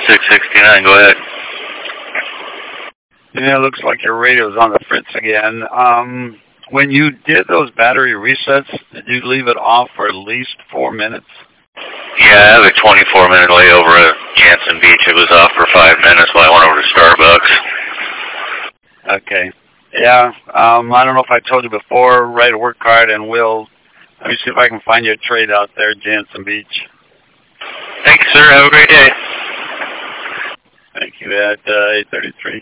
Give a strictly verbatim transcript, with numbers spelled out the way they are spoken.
six sixty-nine, go ahead. Yeah, it looks like your radio's on the fritz again. Um, when you did those battery resets, did you leave it off for at least four minutes? Yeah, I have a twenty-four minute layover at Jansen Beach. It was off for five minutes while I went over to Starbucks. Okay. Yeah, um, I don't know if I told you before, write a work card and we'll, let me see if I can find you a trade out there at Jansen Beach. Thank you, sir. Have a great day. Thank you, at uh, eight thirty-three.